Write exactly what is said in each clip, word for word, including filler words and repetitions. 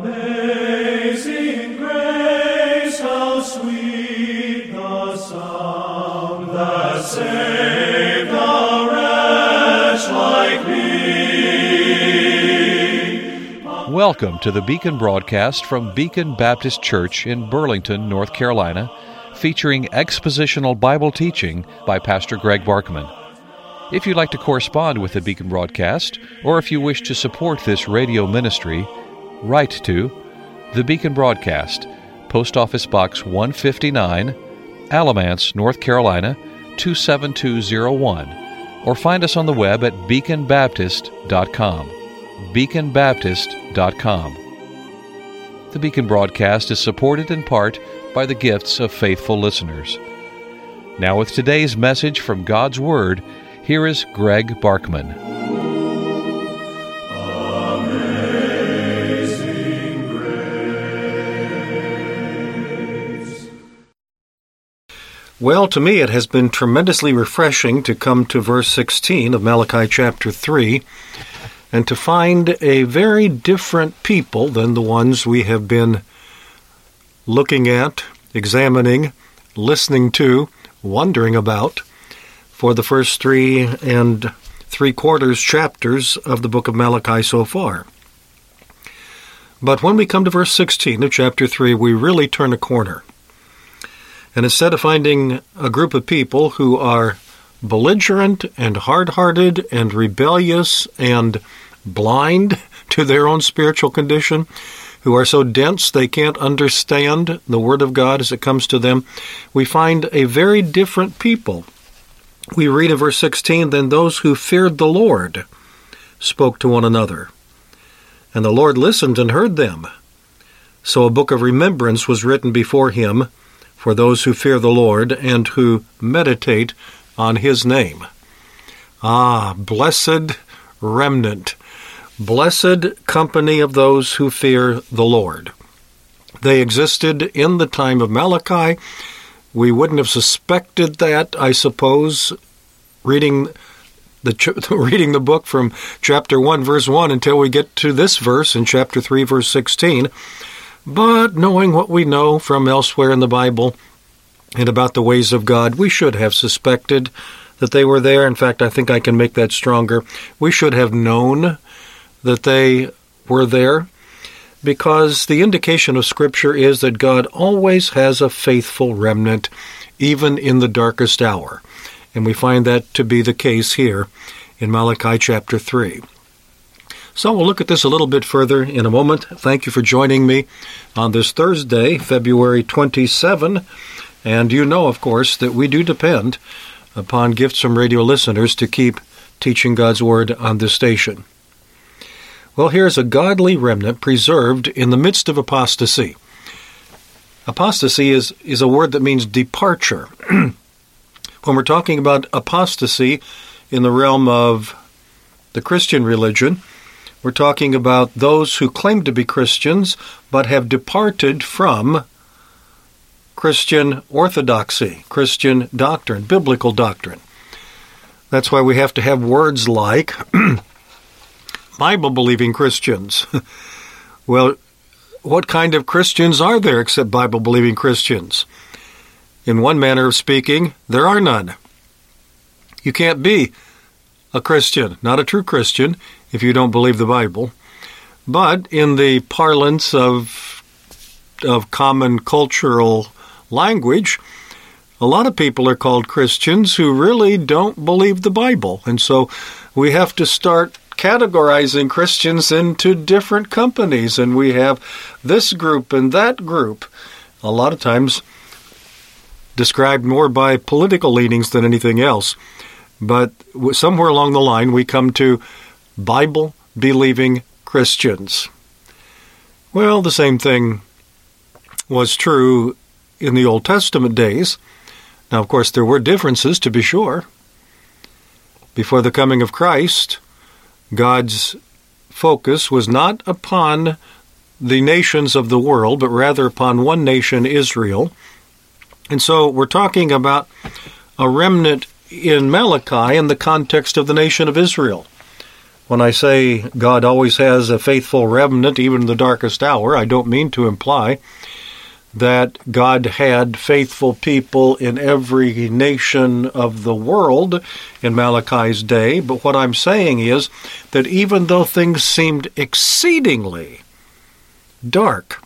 Amazing grace, how sweet the sound that saved a wretch like me. Welcome to the Beacon broadcast from Beacon Baptist Church in Burlington, North Carolina, featuring expositional Bible teaching by Pastor Greg Barkman. If you'd like to correspond with the Beacon broadcast, or if you wish to support this radio ministry, write to the Beacon Broadcast, Post Office Box one fifty-nine, Alamance, North Carolina, two seven two zero one, or find us on the web at beacon baptist dot com. beacon baptist dot com. The Beacon broadcast is supported in part by the gifts of faithful listeners. Now with today's message from God's Word, here is Greg Barkman. Amazing grace. Well, to me it has been tremendously refreshing to come to verse sixteen of Malachi chapter three and to find a very different people than the ones we have been looking at, examining, listening to, wondering about for the first three and three quarters chapters of the book of Malachi so far. But when we come to verse sixteen of chapter three, we really turn a corner. And instead of finding a group of people who are belligerent and hard-hearted and rebellious and blind to their own spiritual condition, who are so dense they can't understand the Word of God as it comes to them, we find a very different people. We read in verse sixteen, "Then those who feared the Lord spoke to one another, and the Lord listened and heard them. So a book of remembrance was written before him for those who fear the Lord and who meditate on his name." Ah, blessed remnant, blessed company of those who fear the Lord. They existed in the time of Malachi. We wouldn't have suspected that, I suppose, reading the reading the book from chapter one, verse one, until we get to this verse in chapter three, verse sixteen. But knowing what we know from elsewhere in the Bible and about the ways of God, we should have suspected that they were there. In fact, I think I can make that stronger. We should have known that they were there, because the indication of Scripture is that God always has a faithful remnant, even in the darkest hour. And we find that to be the case here in Malachi chapter three. So we'll look at this a little bit further in a moment. Thank you for joining me on this Thursday, February twenty-seventh. And you know, of course, that we do depend upon gifts from radio listeners to keep teaching God's Word on this station. Well, here's a godly remnant preserved in the midst of apostasy. Apostasy is, is a word that means departure. When we're talking about apostasy in the realm of the Christian religion, we're talking about those who claim to be Christians but have departed from Christian orthodoxy, Christian doctrine, biblical doctrine. That's why we have to have words like Bible-believing Christians. Well, what kind of Christians are there except Bible-believing Christians? In one manner of speaking, there are none. You can't be a Christian, not a true Christian, if you don't believe the Bible. But in the parlance of, of common cultural language, a lot of people are called Christians who really don't believe the Bible. And so we have to start categorizing Christians into different companies, and we have this group and that group, a lot of times described more by political leanings than anything else. But somewhere along the line, we come to Bible-believing Christians. Well, the same thing was true in the Old Testament days. Now, of course, there were differences, to be sure. Before the coming of Christ, God's focus was not upon the nations of the world, but rather upon one nation, Israel. And so we're talking about a remnant in Malachi in the context of the nation of Israel. When I say God always has a faithful remnant, even in the darkest hour, I don't mean to imply that God had faithful people in every nation of the world in Malachi's day. But what I'm saying is that even though things seemed exceedingly dark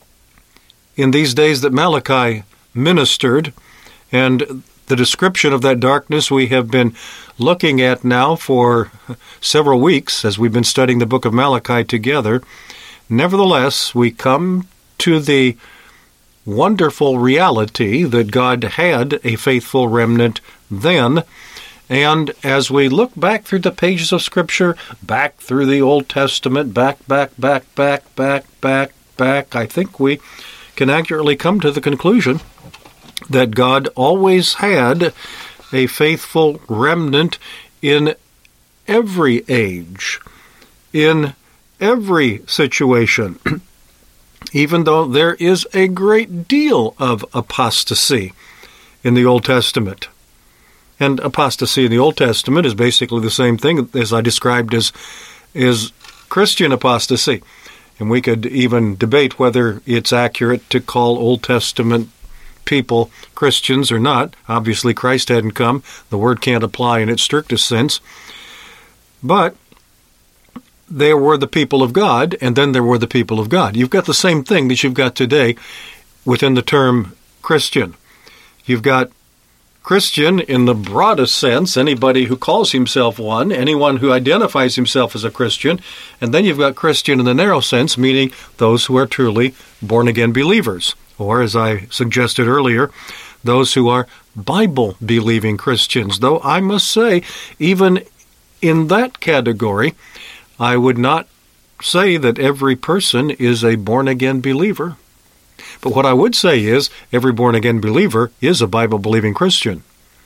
in these days that Malachi ministered, and the description of that darkness we have been looking at now for several weeks as we've been studying the book of Malachi together, nevertheless, we come to the wonderful reality that God had a faithful remnant then. And as we look back through the pages of Scripture, back through the Old Testament, back, back, back, back, back, back, back, I think we can accurately come to the conclusion that God always had a faithful remnant in every age, in every situation, even though there is a great deal of apostasy in the Old Testament. And apostasy in the Old Testament is basically the same thing as I described as, as Christian apostasy. And we could even debate whether it's accurate to call Old Testament people Christians or not. Obviously, Christ hadn't come. The word can't apply in its strictest sense. But there were the people of God, and then there were the people of God. You've got the same thing that you've got today within the term Christian. You've got Christian in the broadest sense, anybody who calls himself one, anyone who identifies himself as a Christian, and then you've got Christian in the narrow sense, meaning those who are truly born-again believers, or, as I suggested earlier, those who are Bible-believing Christians. Though I must say, even in that category, I would not say that every person is a born-again believer. But what I would say is, every born-again believer is a Bible-believing Christian.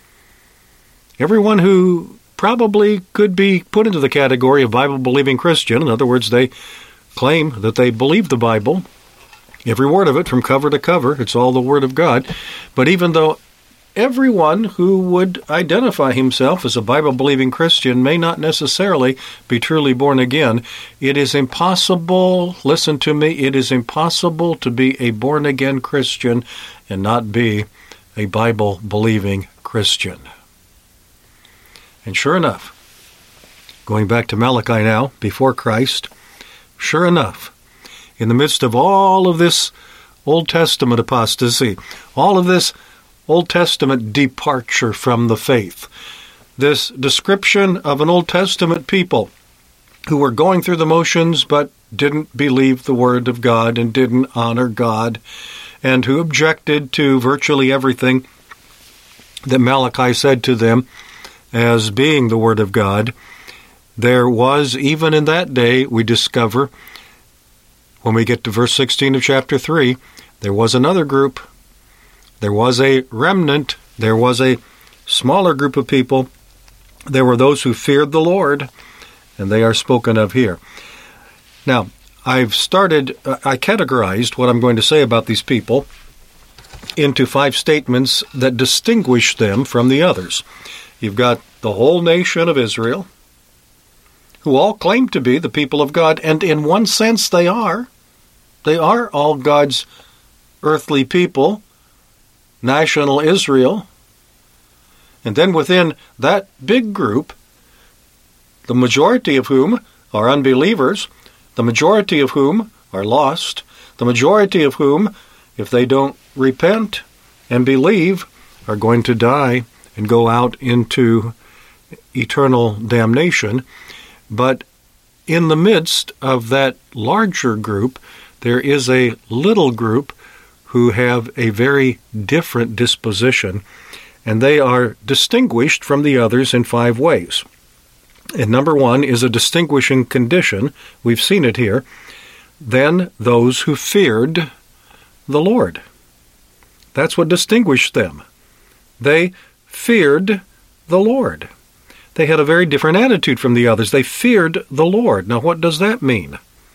Everyone who probably could be put into the category of Bible-believing Christian, in other words, they claim that they believe the Bible, every word of it from cover to cover, it's all the Word of God. But even though everyone who would identify himself as a Bible-believing Christian may not necessarily be truly born again, it is impossible, listen to me, it is impossible to be a born-again Christian and not be a Bible-believing Christian. And sure enough, going back to Malachi now, before Christ, sure enough, in the midst of all of this Old Testament apostasy, all of this Old Testament departure from the faith, this description of an Old Testament people who were going through the motions but didn't believe the Word of God and didn't honor God, and who objected to virtually everything that Malachi said to them as being the Word of God. There was, even in that day, we discover, when we get to verse sixteen of chapter three, there was another group. There was a remnant. There was a smaller group of people. There were those who feared the Lord, and they are spoken of here. Now, I've started, I categorized what I'm going to say about these people into five statements that distinguish them from the others. You've got the whole nation of Israel, who all claim to be the people of God, and in one sense they are. They are all God's earthly people, national Israel. And then within that big group, the majority of whom are unbelievers, the majority of whom are lost, the majority of whom, if they don't repent and believe, are going to die and go out into eternal damnation. But in the midst of that larger group, there is a little group who have a very different disposition, and they are distinguished from the others in five ways. And number one is a distinguishing condition. We've seen it here. Then those who feared the Lord. That's what distinguished them. They feared the Lord. They had a very different attitude from the others. They feared the Lord. Now, what does that mean?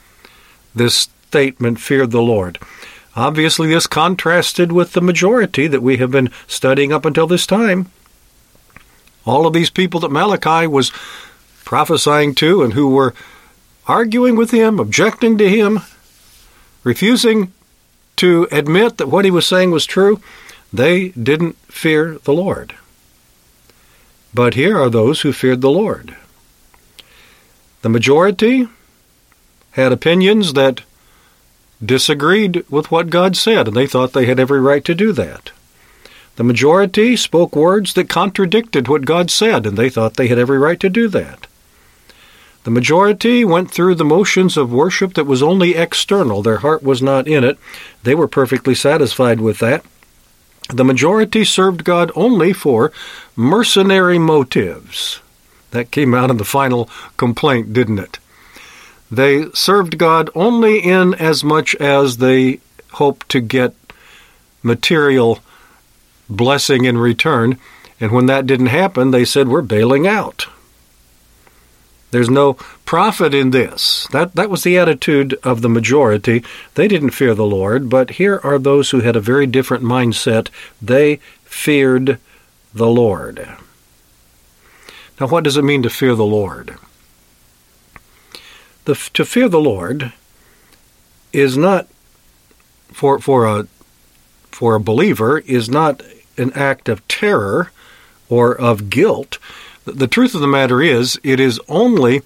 This statement, feared the Lord. Obviously, this contrasted with the majority that we have been studying up until this time. All of these people that Malachi was prophesying to and who were arguing with him, objecting to him, refusing to admit that what he was saying was true, they didn't fear the Lord. But here are those who feared the Lord. The majority had opinions that disagreed with what God said, and they thought they had every right to do that. The majority spoke words that contradicted what God said, and they thought they had every right to do that. The majority went through the motions of worship that was only external. Their heart was not in it. They were perfectly satisfied with that. The majority served God only for mercenary motives. That came out in the final complaint, didn't it? They served God only in as much as they hoped to get material blessing in return. And when that didn't happen, they said, we're bailing out. There's no profit in this. That, that was the attitude of the majority. They didn't fear the Lord, but here are those who had a very different mindset. They feared the Lord. Now, what does it mean to fear the Lord? The, to fear the Lord is not, for, for, a, for a believer, is not an act of terror or of guilt. The truth of the matter is, it is only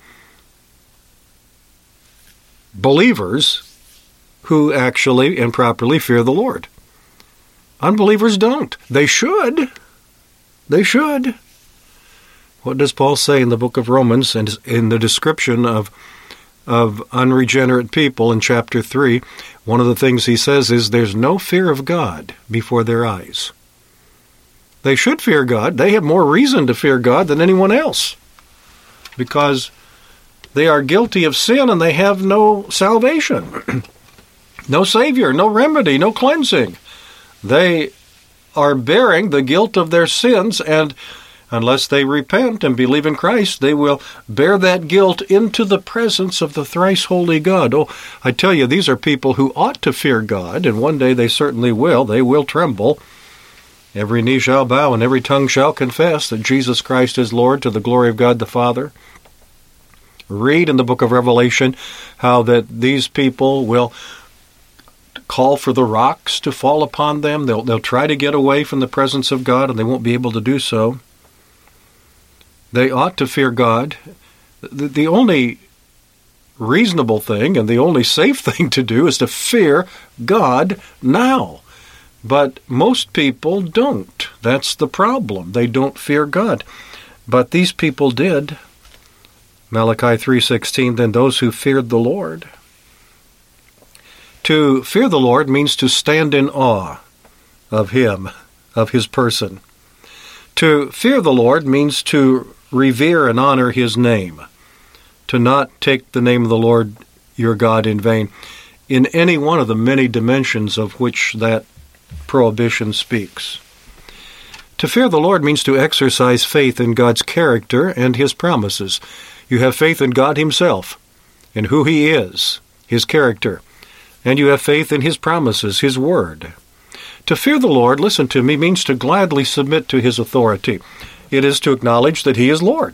believers who actually and properly fear the Lord. Unbelievers don't. They should. They should. What does Paul say in the book of Romans and in the description of, of unregenerate people in chapter three? One of the things he says is there's no fear of God before their eyes. They should fear God. They have more reason to fear God than anyone else because they are guilty of sin and they have no salvation, no Savior, no remedy, no cleansing. They are bearing the guilt of their sins, and unless they repent and believe in Christ, they will bear that guilt into the presence of the thrice holy God. Oh, I tell you, these are people who ought to fear God, and one day they certainly will. They will tremble. Every knee shall bow and every tongue shall confess that Jesus Christ is Lord, to the glory of God the Father. Read in the book of Revelation how that these people will call for the rocks to fall upon them. They'll, they'll try to get away from the presence of God, and they won't be able to do so. They ought to fear God. The, the only reasonable thing and the only safe thing to do is to fear God now. But most people don't. That's the problem. They don't fear God. But these people did. Malachi three sixteen, then those who feared the Lord. To fear the Lord means to stand in awe of Him, of His person. To fear the Lord means to revere and honor His name, to not take the name of the Lord your God in vain, in any one of the many dimensions of which that prohibition speaks. To fear the Lord means to exercise faith in God's character and His promises. You have faith in God Himself, in who He is, His character, and you have faith in His promises, His word. To fear the Lord, listen to me, means to gladly submit to His authority. It is to acknowledge that He is Lord.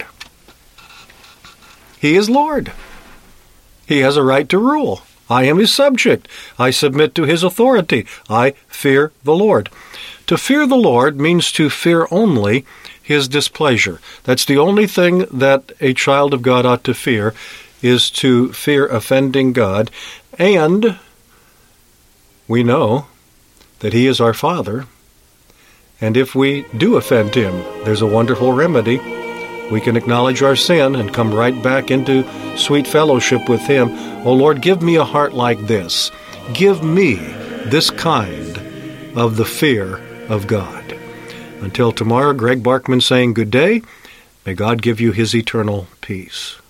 He is Lord. He has a right to rule. I am His subject. I submit to His authority. I fear the Lord. To fear the Lord means to fear only His displeasure. That's the only thing that a child of God ought to fear, is to fear offending God. And we know that He is our Father, and if we do offend Him, there's a wonderful remedy. We can acknowledge our sin and come right back into sweet fellowship with Him. Oh Lord, give me a heart like this. Give me this kind of the fear of God. Until tomorrow, Greg Barkman saying good day. May God give you His eternal peace.